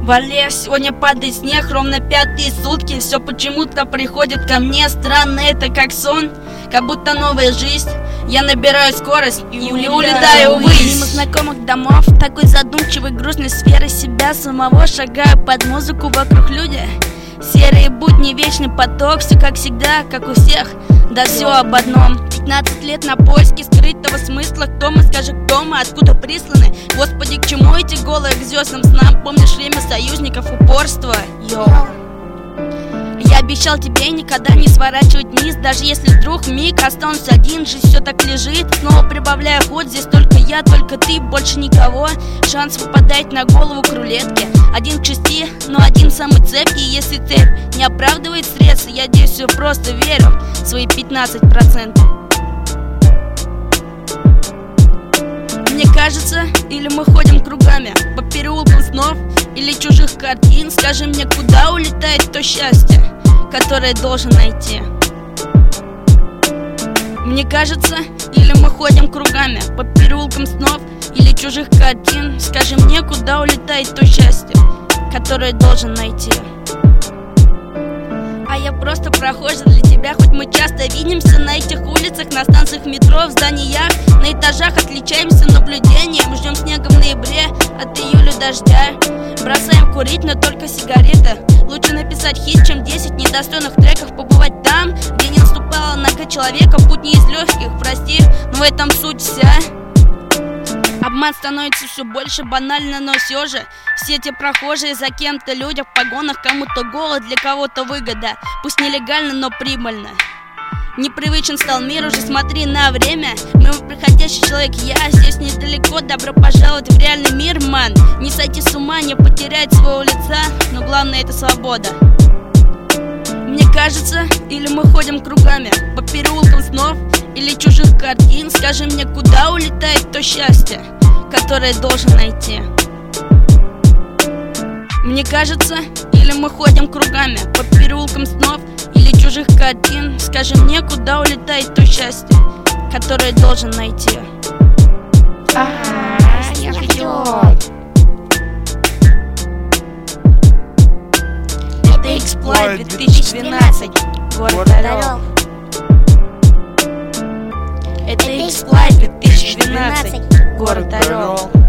Валер, сегодня падает снег, ровно 5-е сутки. Все почему-то приходит ко мне. Странно, это как сон, как будто новая жизнь. Я набираю скорость и улетаю ввысь. Мимо знакомых домов, такой задумчивой, грустной сферы себя самого. Шагаю под музыку, вокруг люди. Серые будни, вечный поток. Все как всегда, как у всех, да все об одном. 15 лет на поиске скрытого смысла. Кто мы, скажи, кто мы, откуда присланы? Господи, к чему эти голые к звездным снам? Помнишь время союзников, упорства? Йоу. Я обещал тебе никогда не сворачивать вниз. Даже если вдруг миг останусь один, жизнь все так лежит. Снова прибавляю ход, здесь только я, только ты, больше никого. Шанс выпадает на голову к рулетке. 1 к 6, но один самый цепкий. Если цепь не оправдывает средства, я здесь все просто верю в свои 15%. Мне кажется, или мы ходим кругами по переулкам снов или чужих картин. Скажи мне, куда улетает то счастье, которое должен найти? Мне кажется, или мы ходим кругами по переулкам снов или чужих картин. Скажи мне, куда улетает то счастье, которое должен найти? А я просто прохожий для тебя, хоть мы часто видимся на этих улицах, на станциях метро, в зданиях, на этажах. Отличаемся наблюдением, ждем снега в ноябре, от июля дождя. Бросаем курить, но только сигареты. Лучше написать хит, чем 10 недостойных треков. Побывать там, где не наступала нога человека. Путь не из легких, прости, но в этом суть вся. Обман становится все больше банально, но все же все те прохожие за кем-то, люди в погонах. Кому-то голод, для кого-то выгода. Пусть нелегально, но прибыльно. Непривычен стал мир, уже смотри на время. Мимо приходящий человек, я здесь недалеко. Добро пожаловать в реальный мир, ман. Не сойти с ума, не потерять своего лица, но главное это свобода. Мне кажется, или мы ходим кругами по переулкам снов или чужих картин. Скажи мне, куда улетает то счастье, которое должен найти? Мне кажется, или мы ходим кругами по переулкам снов или чужих картин. Скажи мне, куда улетает то счастье, которое должен найти? Я ждёт. Это X-Play 2012, город Орел. Это X-Play 2012, город Орел.